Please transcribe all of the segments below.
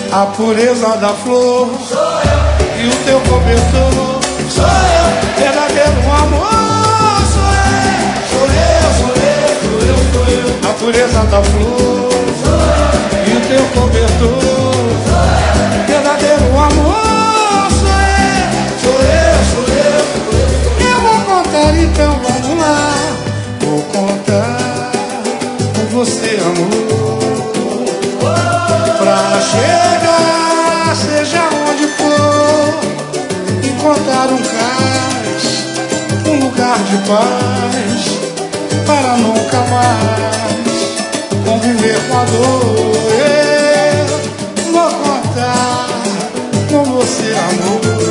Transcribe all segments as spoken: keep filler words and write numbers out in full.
A pureza da flor sou eu, e o teu cobertor sou eu, verdadeiro amor sou eu, sou eu, sou eu, sou eu, sou eu. A pureza da flor sou eu, e o teu cobertor sou eu, verdadeiro amor sou eu, sou eu, sou eu, sou eu. Eu vou contar então, vamos lá, vou contar com você, amor. Pra chegar, seja onde for, encontrar um cais, um lugar de paz, para nunca mais conviver com a dor. Eu vou contar com você, amor.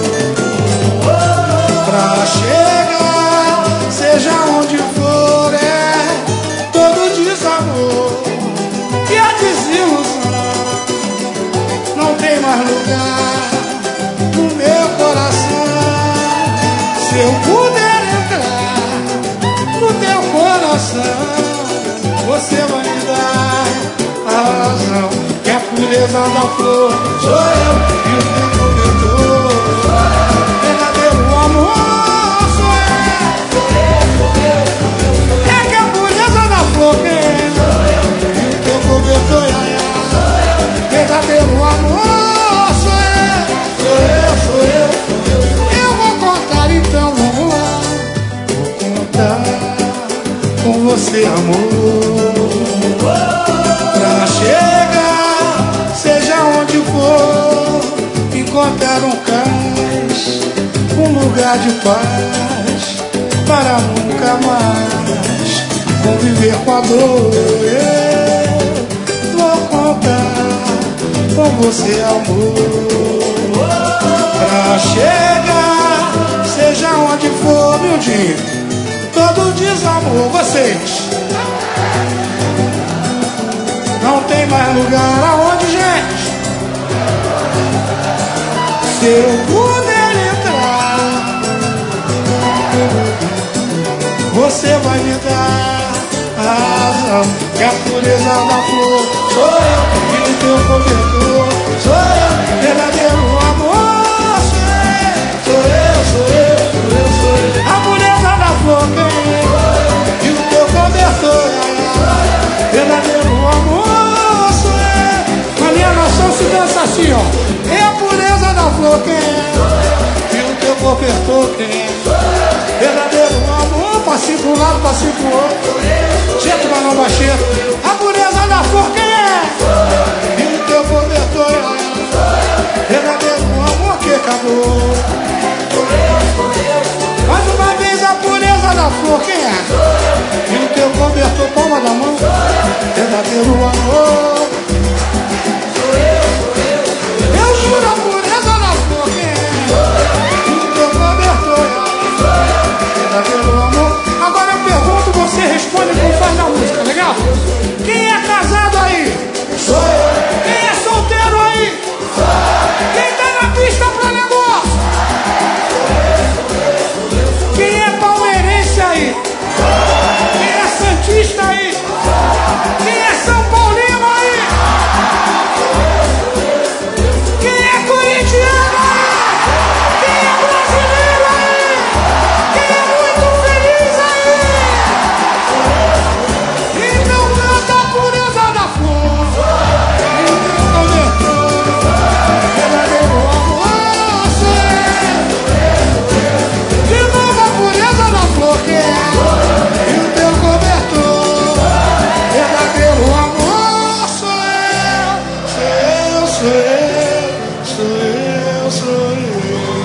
Pra chegar, seja onde for, é todo desamor e a desilusão. Não tem mais lugar no meu coração. Se eu puder entrar no teu coração, você vai me dar a razão. Que a pureza da flor sou eu, e o teu cobertor sou eu, verdadeiro amor sou eu, sou eu, sou eu, sou eu, sou eu. É que a pureza da flor que é sou eu, e o teu cobertor é eu, verdadeiro amor sou eu, sou eu, sou eu, sou eu, sou eu. Eu vou contar então, vamos lá, vou contar com você, amor. Pra chegar, seja onde for, encontrar um cais, um lugar de paz, para nunca mais conviver com a dor. Eu vou contar com você, amor. Pra chegar, seja onde for, meu dia, todo desamor, vocês. Não tem mais lugar aonde, gente, se eu puder entrar, você vai me dar a razão. Que a pureza da flor sou eu, e o teu cobertor sou eu, verdadeiro amor sou eu, sou eu, sou eu, sou eu, sou eu. A pureza da flor quem é, e o teu cobertor é verdadeiro amor sou eu. A minha nação se dança assim, ó. É a pureza da flor quem é, e o teu cobertor quem é, verdadeiro amor. Passinho pro lado, passinho pro outro, cheto, balão, baixeto. A pureza da flor quem é, e o teu cobertor é verdadeiro amor que acabou. Mais uma vez a pureza da flor quem é, e o teu cobertor, palma da mão, verdadeiro amor. Eu juro a pureza da flor quem é, e o teu cobertor é verdadeiro amor. Agora eu pergunto, você responde conforme a música, legal? Quem é casado aí? Sou eu. Quem é solteiro aí? Sou eu. Quem tá na pista pro negócio? Quem é palmeirense aí? Quem é santista aí? Quem é São Paulino aí? Quem é corintiano aí? Quem é brasileiro aí? Quem é muito feliz aí? Então canta a pureza da flor, e o teu cobertor, verdadeiro amor sou eu. De novo a pureza da flor que é, e o teu cobertor, verdadeiro amor sou eu, sou eu, sou eu, sou eu, sou eu.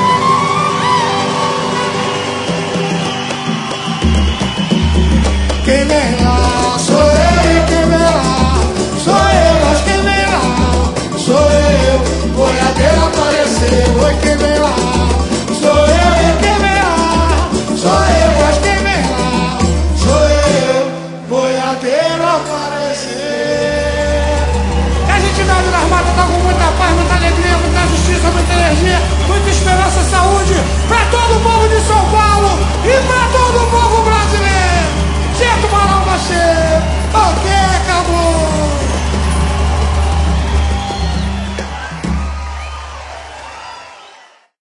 Quem vem lá sou eu, e quem vem lá sou eu, mas quem vem lá sou eu. Boiadeiro apareceu, oi, quem vem lá sou eu, e quem vem lá sou eu, mas quem vem lá sou eu. Boiadeiro apareceu. Que a gente nada nas matas, tá com muita paz, muita alegria, muita justiça, muita energia, muita esperança, saúde pra todo o povo de São Paulo.